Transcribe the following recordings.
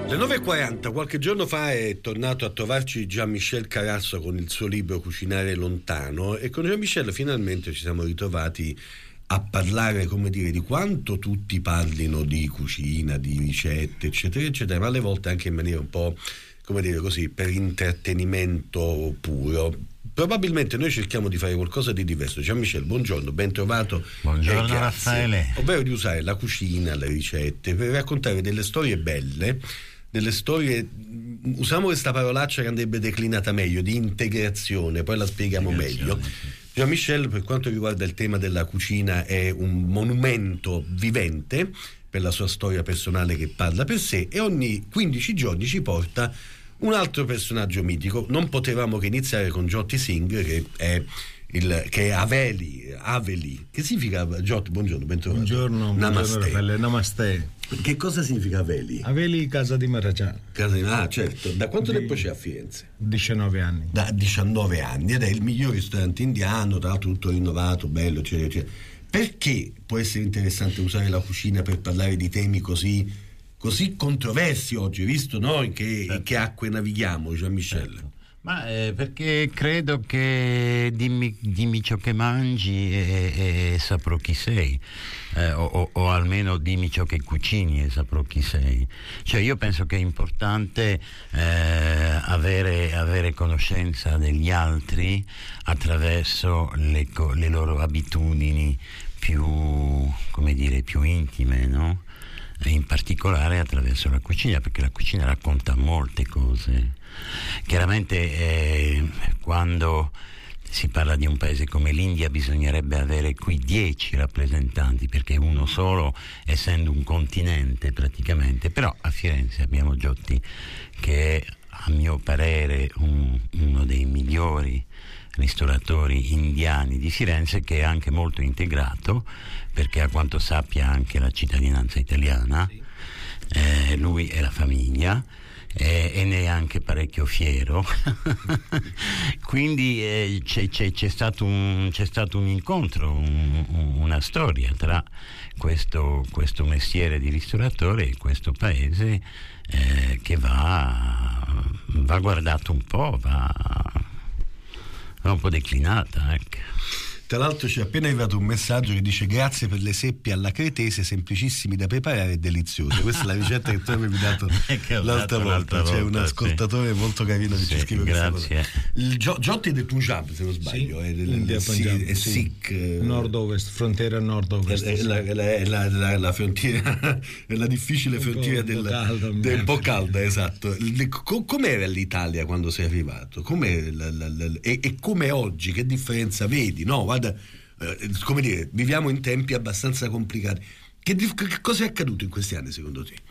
Le 9:40, qualche giorno fa è tornato a trovarci Jean-Michel Carasso con il suo libro Cucinare lontano, e con Jean-Michel finalmente ci siamo ritrovati a parlare, come dire, di quanto tutti parlino di cucina, di ricette, eccetera, eccetera, ma alle volte anche in maniera un po', come dire così, per intrattenimento puro. Probabilmente noi cerchiamo di fare qualcosa di diverso. Jean-Michel, buongiorno, ben trovato. Buongiorno Raffaele. Ovvero di usare la cucina, le ricette, per raccontare delle storie belle, delle storie, usiamo questa parolaccia che andrebbe declinata meglio, di integrazione, poi la spieghiamo meglio. Jean-Michel, per quanto riguarda il tema della cucina, è un monumento vivente per la sua storia personale che parla per sé, e ogni 15 giorni ci porta un altro personaggio mitico. Non potevamo che iniziare con Jyoti Singh, che è Aveli. Che significa, Jyoti? Buongiorno, ben trovato. Buongiorno, Namaste. Raffaele, namaste. Che cosa significa Aveli? Aveli, casa di Maharaja. Certo. Da quanto tempo c'è a Firenze? 19 anni. Da 19 anni, ed è il miglior ristorante indiano, tra l'altro tutto rinnovato, bello, eccetera, eccetera. Perché può essere interessante usare la cucina per parlare di temi così controversi oggi, visto noi in che acque navighiamo, Jean-Michel? Certo. Ma perché credo che dimmi ciò che mangi e saprò chi sei, o almeno dimmi ciò che cucini e saprò chi sei. Cioè io penso che è importante avere conoscenza degli altri attraverso le loro abitudini più, come dire, più intime, no? E in particolare attraverso la cucina, perché la cucina racconta molte cose. Chiaramente quando si parla di un paese come l'India bisognerebbe avere qui 10 rappresentanti, perché uno solo, essendo un continente praticamente. Però a Firenze abbiamo Jyoti, che è a mio parere uno dei migliori ristoratori indiani di Firenze, che è anche molto integrato, perché a quanto sappia ha anche la cittadinanza italiana. Lui e la famiglia, e ne è anche parecchio fiero. Quindi c'è stato un incontro, una storia tra questo mestiere di ristoratore e questo paese, che va guardato un po', va un po' declinata, ecco. Tra l'altro ci è appena arrivato un messaggio che dice: grazie per le seppie alla cretese, semplicissimi da preparare e deliziose. Questa è la ricetta che tu avevi dato l'altra volta. C'è un ascoltatore molto carino che ci scrive questa cosa. Il Jyoti è del Punjab, se non sbaglio, è Sikh, nord-ovest, frontiera nord-ovest. È la frontiera, è la difficile frontiera un po' calda, esatto. Com'era l'Italia quando sei arrivato? E come oggi? Che differenza vedi? No, guarda, come dire, viviamo in tempi abbastanza complicati. Che cosa è accaduto in questi anni secondo te?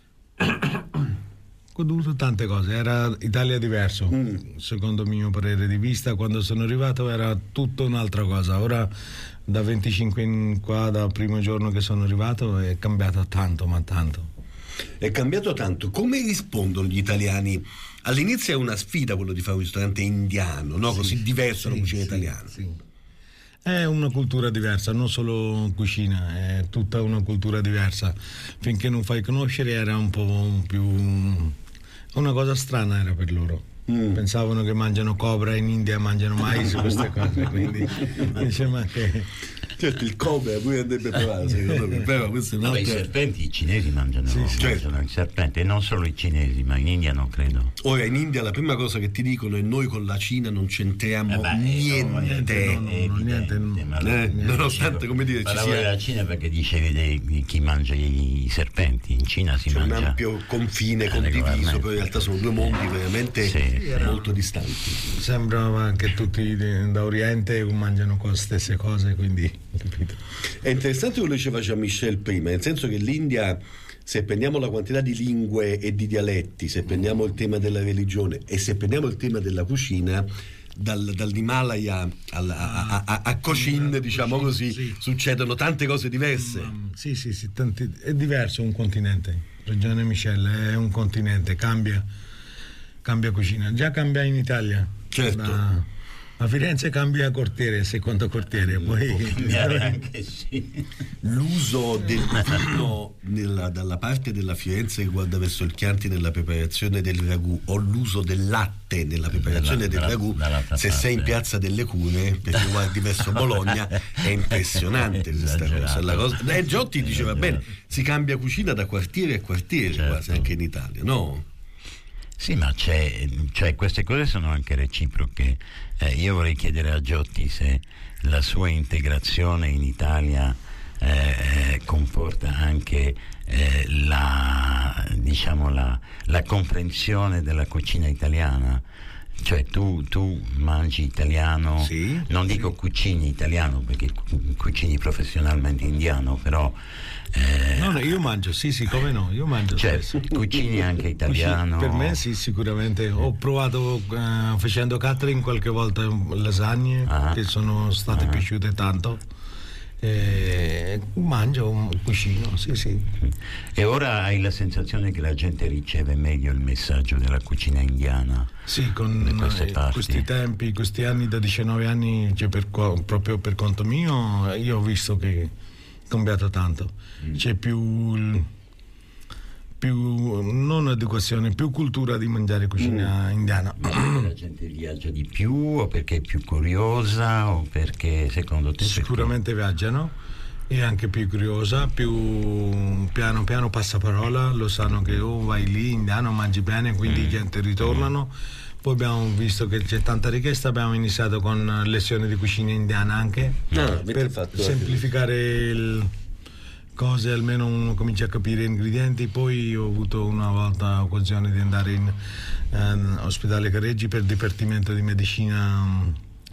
Accaduto tante cose, era Italia diverso, secondo il mio parere di vista. Quando sono arrivato era tutto un'altra cosa. Ora da 25 in qua, dal primo giorno che sono arrivato, è cambiato tanto, ma tanto. È cambiato tanto. Come rispondono gli italiani? All'inizio è una sfida quello di fare un ristorante indiano, no? Così diverso dalla cucina italiana. Sì. È una cultura diversa, non solo cucina, è tutta una cultura diversa. Finché non fai conoscere era un po' più una cosa strana, era per loro. Pensavano che mangiano cobra, in India mangiano mais, queste cose, quindi diciamo che certo, il cobra poi andrebbe provato, secondo me. Però questo è un altro... I serpenti, i cinesi mangiano il serpente, e non solo i cinesi, ma in India non credo. Ora in India la prima cosa che ti dicono è: noi con la Cina non c'entriamo niente. Nonostante, come dire, ci sia la Cina, perché dice chi mangia i serpenti. In Cina si mangia un ampio confine condiviso, però in realtà sono due mondi veramente molto distanti. Sembrava che tutti da Oriente mangiano le stesse cose, quindi capito? È interessante quello che diceva Jean-Michel prima, nel senso che l'India, se prendiamo la quantità di lingue e di dialetti, se prendiamo il tema della religione e se prendiamo il tema della cucina, dall'Himalaya a Cochin, diciamo così, succedono tante cose diverse. Sì, è diverso un continente. Ragione Michel, è un continente, cambia cucina. Già cambia in Italia. Certo. A Firenze cambia quartiere, secondo quartiere, poi anche sì. L'uso del vino dalla parte della Firenze che guarda verso il Chianti nella preparazione del ragù, o l'uso del latte nella preparazione del ragù, se sei in Piazza delle Cure, perché guardi verso Bologna, è impressionante questa cosa. Giotti diceva bene, si cambia cucina da quartiere a quartiere, certo, quasi anche in Italia, no? Sì, ma cioè queste cose sono anche reciproche. Io vorrei chiedere a Giotti se la sua integrazione in Italia comporta anche la comprensione della cucina italiana. Cioè tu mangi italiano, sì, non dico cucini italiano perché cucini professionalmente indiano, però no, io mangio, sì, come no, io mangio, cioè, spesso. Cucini anche italiano? Per me sì, sicuramente. Ho provato facendo catering qualche volta lasagne che sono state piaciute tanto. Mangio, cucino, sì. E ora hai la sensazione che la gente riceve meglio il messaggio della cucina indiana? Sì, con questi tempi, questi anni, da 19 anni, cioè proprio per conto mio, io ho visto che è cambiato tanto. C'è più non educazione, più cultura di mangiare cucina indiana. La gente viaggia di più, o perché è più curiosa, o perché secondo te? Sicuramente viaggiano, e anche più curiosa, più piano piano passa parola, lo sanno che vai lì indiano, mangi bene, quindi gente ritornano. Poi abbiamo visto che c'è tanta richiesta, abbiamo iniziato con lezioni di cucina indiana anche, per semplificare cose, almeno uno comincia a capire gli ingredienti. Poi ho avuto una volta occasione di andare in ospedale Careggi per dipartimento di medicina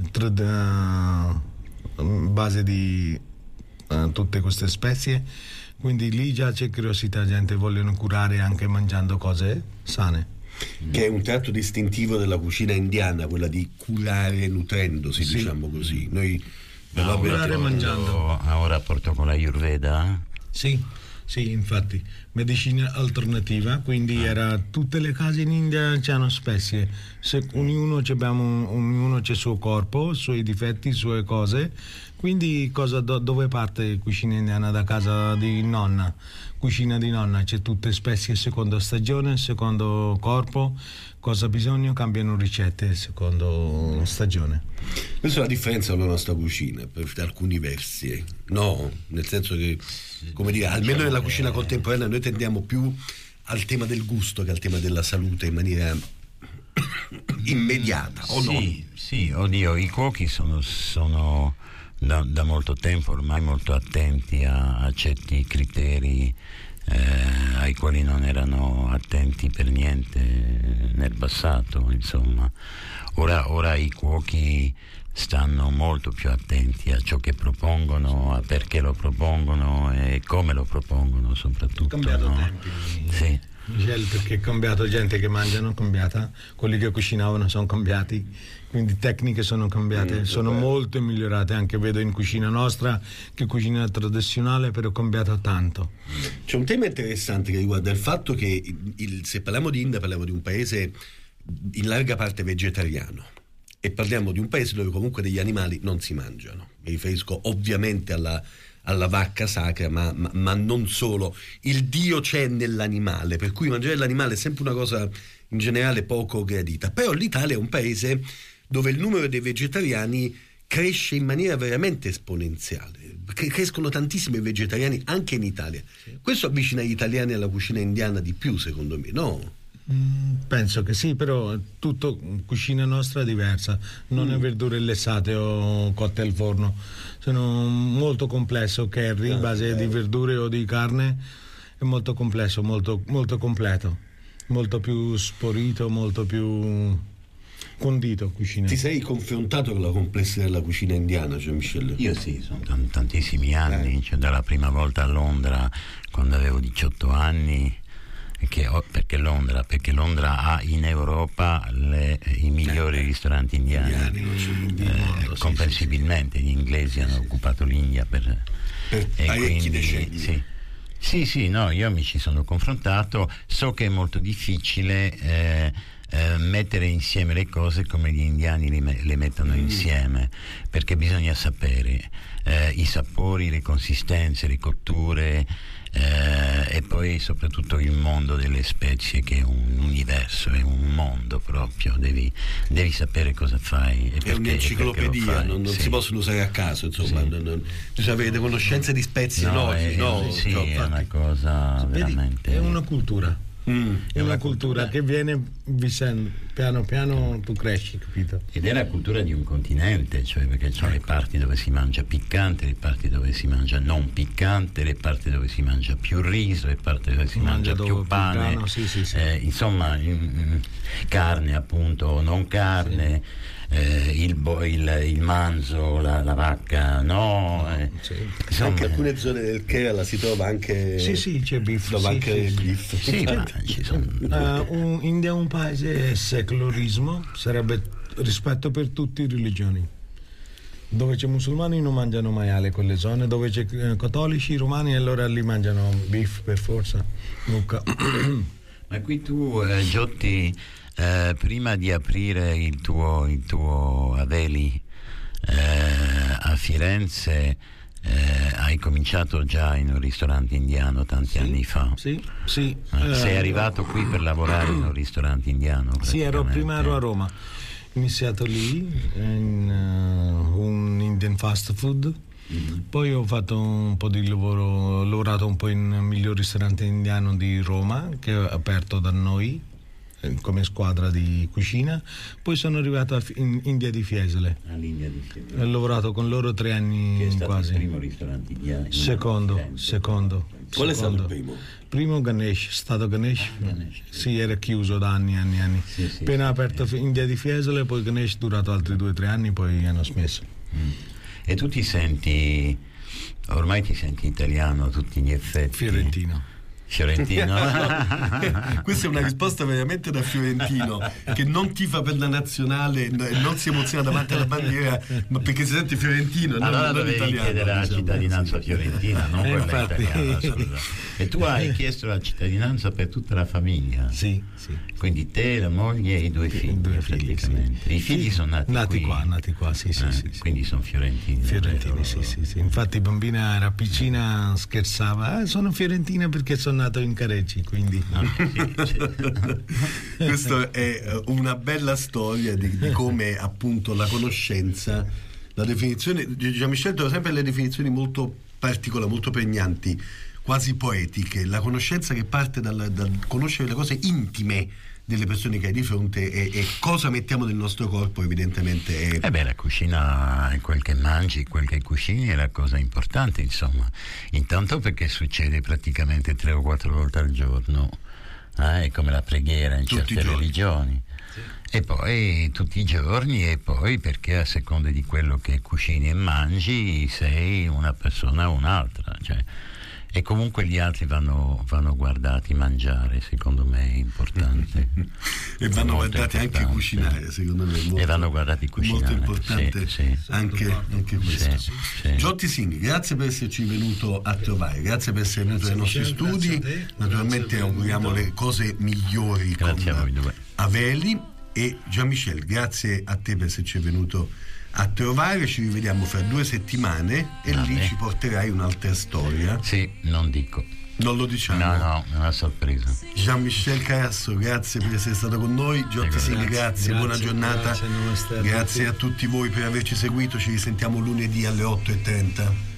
base di tutte queste spezie, quindi lì già c'è curiosità, gente vogliono curare anche mangiando cose sane, che è un tratto distintivo della cucina indiana, quella di curare nutrendosi, sì, diciamo così. Noi curare mangiando. Ha un rapporto con la Ayurveda? Sì, infatti, medicina alternativa, quindi tutte le case in India hanno spezie, ognuno c'è il suo corpo, i suoi difetti, le sue cose, quindi dove parte cucina indiana? Da casa di nonna, cucina di nonna, c'è tutte spezie secondo stagione, secondo corpo, cosa bisogna, cambiano ricette secondo stagione. Questa è la differenza con la nostra cucina per alcuni versi, no? Nel senso che, come dire, almeno nella cucina contemporanea noi tendiamo più al tema del gusto che al tema della salute in maniera immediata, o no? Sì, oddio, i cuochi sono da molto tempo ormai molto attenti a certi criteri ai quali non erano attenti per niente nel passato, insomma. Ora i cuochi stanno molto più attenti a ciò che propongono, a perché lo propongono e come lo propongono, soprattutto. Cambiato tempi. Sì. Perché è cambiato, gente che mangiano è cambiata, quelli che cucinavano sono cambiati, quindi tecniche sono cambiate, sono molto migliorate, anche vedo in cucina nostra che cucina tradizionale, però è cambiato tanto. C'è un tema interessante che riguarda il fatto che se parliamo di India parliamo di un paese in larga parte vegetariano, e parliamo di un paese dove comunque degli animali non si mangiano. Mi riferisco ovviamente alla vacca sacra, ma non solo. Il Dio c'è nell'animale, per cui mangiare l'animale è sempre una cosa in generale poco gradita. Però l'Italia è un paese dove il numero dei vegetariani cresce in maniera veramente esponenziale. Crescono tantissimi vegetariani anche in Italia. Questo avvicina gli italiani alla cucina indiana di più, secondo me, no? Penso che sì, però tutto cucina nostra è diversa, non è verdure lessate o cotte al forno, sono molto complesso, curry in base di verdure o di carne, è molto complesso, molto, molto completo, molto più sporito, molto più condito cucina. Ti sei confrontato con la complessità della cucina indiana, cioè Michele? Io sì, sono tantissimi anni, cioè dalla prima volta a Londra quando avevo 18 anni. Perché Londra ha in Europa i migliori ristoranti indiani, comprensibilmente. Gli inglesi hanno occupato l'India per parecchi decenni. Sì, no, io mi ci sono confrontato, so che è molto difficile mettere insieme le cose come gli indiani le mettono insieme, perché bisogna sapere i sapori, le consistenze, le cotture, e poi soprattutto il mondo delle spezie, che è un universo, è un mondo proprio, devi sapere cosa fai e è un'enciclopedia, non sì. Si possono usare a caso, insomma, sì. Bisogna avere conoscenze di spezie, sì, è una cosa veramente, è una cultura. È una cultura che viene vivendo, piano piano tu cresci, capito? Ed è la cultura di un continente, cioè perché ci sono le parti dove si mangia piccante, le parti dove si mangia non piccante, le parti dove si mangia più riso, le parti dove si mangia più pane, sì. insomma carne appunto o non carne, il manzo, la vacca, sì. Insomma, anche alcune zone del Kerala si trova anche c'è beef, beef. Sì, ma ci sono. India è un paese secolarismo, sarebbe rispetto per tutte le religioni. Dove c'è musulmani non mangiano maiale, quelle zone dove c'è cattolici, romani, allora lì mangiano beef per forza, mucca. Ma qui tu, Giotti, prima di aprire il tuo Aveli a Firenze, hai cominciato già in un ristorante indiano tanti anni fa. Sì. Sei arrivato qui per lavorare in un ristorante indiano? Sì, prima ero a Roma. Ho iniziato lì in un Indian fast food. Poi ho fatto un po' di lavoro, ho lavorato un po' in miglior ristorante indiano di Roma, che è aperto da noi come squadra di cucina. Poi sono arrivato in India di Fiesole. All'India di Fiesole. Ho lavorato con loro 3 anni che è stato quasi. Il primo ristorante indiano? Secondo. Qual è stato il primo? Primo Ganesh, stato Ganesh. Sì, era chiuso da anni. Sì, appena aperto India di Fiesole, poi Ganesh durato altri 2-3 anni, poi hanno smesso. E tu ormai ti senti italiano a tutti gli effetti? Fiorentino. Questa è una risposta veramente da fiorentino, che non tifa per la nazionale, non si emoziona davanti alla bandiera, ma perché si sente fiorentino, allora non dovevi chiedere la cittadinanza fiorentina, non quella italiana. E tu hai chiesto la cittadinanza per tutta la famiglia? Sì. Quindi te, la moglie e i 2 figli, praticamente. Sì. I figli sono nati qua, sì. Quindi sono fiorentini. Fiorentini, sì. Infatti bambina era piccina, scherzava, sono fiorentina perché sono nato in Careggi, quindi. Questa è una bella storia di come appunto la conoscenza, la definizione, Jean-Michel trova sempre le definizioni molto particolari, molto pregnanti, quasi poetiche, la conoscenza che parte dal conoscere le cose intime delle persone che hai di fronte e cosa mettiamo nel nostro corpo, evidentemente è... la cucina, quel che mangi, quel che cucini è la cosa importante, insomma. Intanto perché succede praticamente 3 o 4 volte al giorno, è come la preghiera in certe religioni. Sì. E poi tutti i giorni, e poi perché a seconda di quello che cucini e mangi sei una persona o un'altra, cioè. E comunque gli altri vanno guardati mangiare, secondo me è importante. E vanno guardati anche cucinare, secondo me. E vanno guardati cucinare. Molto importante anche questo. Sì. Giotti Singh, grazie per esserci venuto a trovare, grazie per essere venuto nei nostri studi. Naturalmente auguriamo le cose migliori con Aveli. E Jean-Michel, grazie a te per esserci venuto a trovare. Ci rivediamo fra 2 settimane e lì ci porterai un'altra storia. Sì, non dico. Non lo diciamo. No, è una sorpresa. Jean-Michel Carasso, grazie per essere stato con noi. Giotti Singh, grazie, buona giornata. Grazie a tutti voi per averci seguito. Ci risentiamo lunedì alle 8:30.